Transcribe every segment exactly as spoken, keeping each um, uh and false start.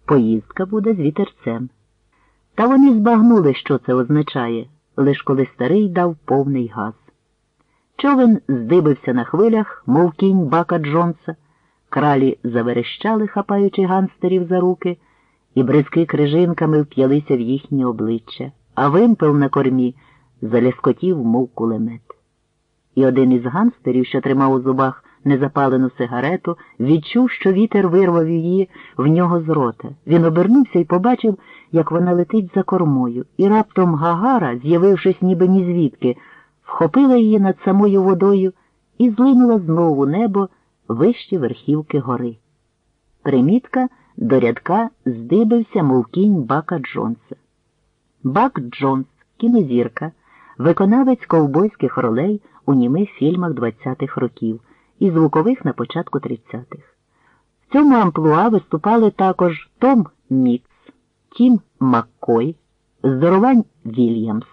Поїздка буде з вітерцем. Та вони збагнули, що це означає, лиш коли старий дав повний газ. Човен здибився на хвилях, мов кінь Бака Джонса, кралі заверещали, хапаючи ганстерів за руки, і бризки крижинками вп'ялися в їхні обличчя, а вимпел на кормі заляскотів, мов кулемет. І один із ганстерів, що тримав у зубах незапалену сигарету, відчув, що вітер вирвав її в нього з рота. Він обернувся і побачив, як вона летить за кормою, і раптом Гагара, з'явившись ніби нізвідки, вхопила її над самою водою і злинула знову у небо вище верхівки гори. Примітка до рядка здибився, мов кінь Бака Джонса. Бак Джонс, кінозірка, виконавець ковбойських ролей у німих фільмах двадцятих років і звукових на початку тридцятих. В цьому амплуа виступали також Том Мітц, Тім Маккой, Здоровань Вільямс.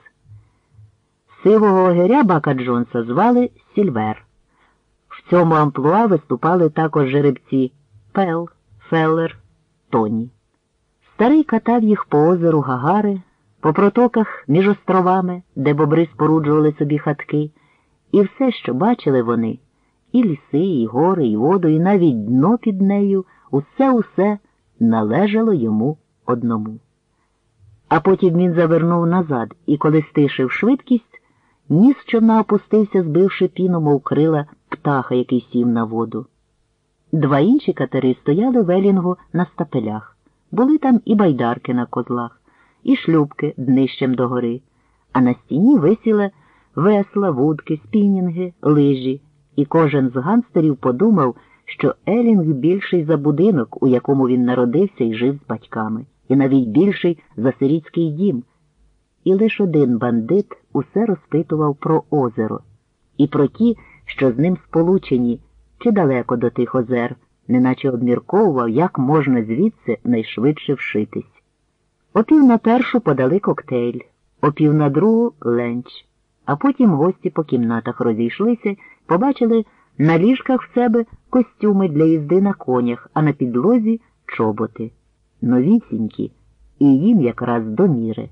Сивого огиря Бака Джонса звали Сільвер. В цьому амплуа виступали також жеребці Пел, Феллер, Тоні. Старий катав їх по озеру Гагари, по протоках між островами, де бобри споруджували собі хатки, і все, що бачили вони, і ліси, і гори, і воду, і навіть дно під нею, усе-усе належало йому одному. А потім він завернув назад, і коли стишив швидкість, ніс човна опустився, збивши піну, мов крила птаха, який сів на воду. Два інші катери стояли в елінгу на стапелях. Були там і байдарки на козлах, і шлюпки днищем догори, а на стіні висіли весла, вудки, спінінги, лижі, і кожен з ганстерів подумав, що елінг більший за будинок, у якому він народився і жив з батьками, і навіть більший за сирітський дім. І лиш один бандит усе розпитував про озеро, і про ті, що з ним сполучені, чи далеко до тих озер, неначе обмірковував, як можна звідси найшвидше вшитись. О пів на першу подали коктейль, о пів на другу – ленч, а потім гості по кімнатах розійшлися, побачили на ліжках в себе костюми для їзди на конях, а на підлозі – чоботи. Новісінькі, і їм якраз до міри.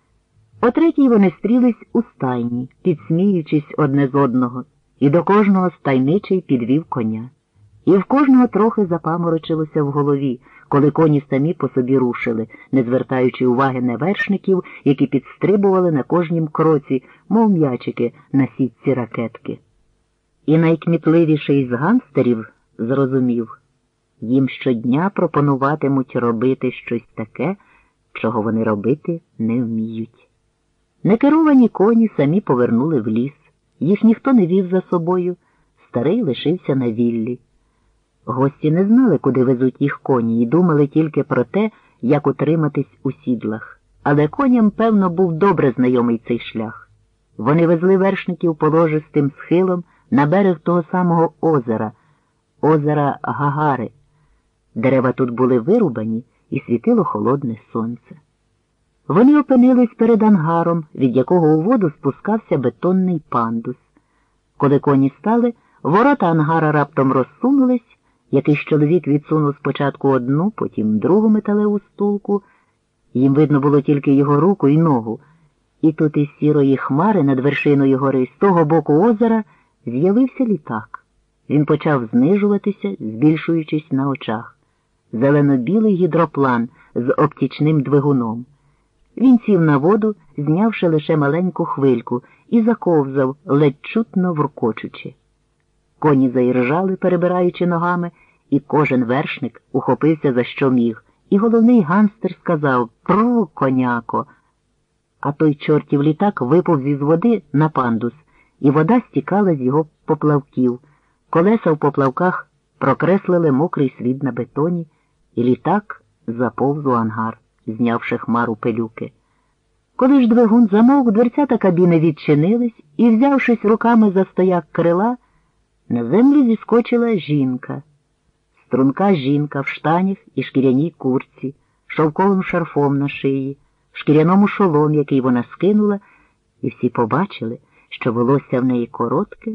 О третій вони стрілись у стайні, підсміючись одне з одного, і до кожного стайничий підвів коня. І в кожного трохи запаморочилося в голові, коли коні самі по собі рушили, не звертаючи уваги на вершників, які підстрибували на кожнім кроці, мов м'ячики на сітці ракетки. І найкмітливіший з ганстерів зрозумів, їм щодня пропонуватимуть робити щось таке, чого вони робити не вміють. Некеровані коні самі повернули в ліс, їх ніхто не вів за собою, старий лишився на віллі. Гості не знали, куди везуть їх коні, і думали тільки про те, як утриматись у сідлах. Але коням, певно, був добре знайомий цей шлях. Вони везли вершників положистим схилом на берег того самого озера, озера Гагари. Дерева тут були вирубані, і світило холодне сонце. Вони опинились перед ангаром, від якого у воду спускався бетонний пандус. Коли коні стали, ворота ангара раптом розсунулись, якийсь чоловік відсунув спочатку одну, потім другу металеву стулку. Їм видно було тільки його руку і ногу. І тут із сірої хмари над вершиною гори з того боку озера з'явився літак. Він почав знижуватися, збільшуючись на очах. Зелено-білий гідроплан з оптічним двигуном. Він сів на воду, знявши лише маленьку хвильку, і заковзав, ледь чутно вркочучи. Коні заіржали, перебираючи ногами, і кожен вершник ухопився за що міг. І головний ганстер сказав «Пру, коняко!». А той чортів літак виповз із води на пандус, і вода стікала з його поплавків. Колеса в поплавках прокреслили мокрий слід на бетоні, і літак заповз у ангар, знявши хмару пилюки. Коли ж двигун замовк, дверцята кабіни відчинились, і, взявшись руками за стояк крила, на землю зіскочила жінка. Струнка жінка в штанях і шкіряній куртці, шовковим шарфом на шиї, в шкіряному шоломі, який вона скинула, і всі побачили, що волосся в неї коротке,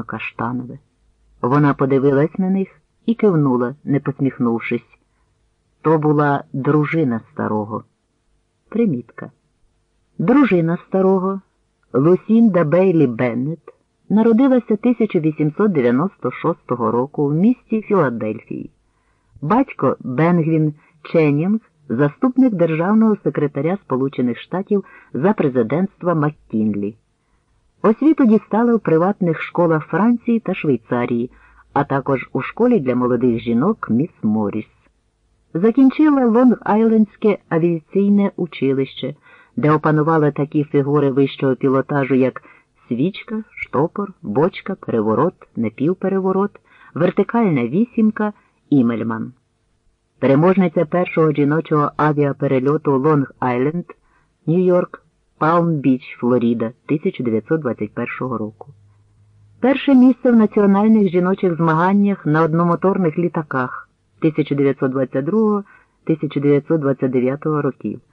темно-каштанове. Вона подивилась на них і кивнула, не посміхнувшись. То була дружина старого. Примітка. Дружина старого, Лусінда Бейлі Беннет, народилася тисяча вісімсот дев'яносто шостого року в місті Філадельфії. Батько Бенгвін Ченнінг, заступник державного секретаря Сполучених Штатів за президентства МакКінлі. Освіту дістали в приватних школах Франції та Швейцарії, а також у школі для молодих жінок міс Морріс. Закінчила Лонг-Айлендське авіаційне училище, де опанувала такі фігури вищого пілотажу, як свічка, штопор, бочка, переворот, напівпереворот, вертикальна вісімка, імельман. Переможниця першого жіночого авіаперельоту Лонг-Айленд, Нью-Йорк, Палм-Біч, Флоріда, тисяча дев'ятсот двадцять першого року. Перше місце в національних жіночих змаганнях на одномоторних літаках тисяча дев'ятсот двадцять другого - тисяча дев'ятсот двадцять дев'ятого років.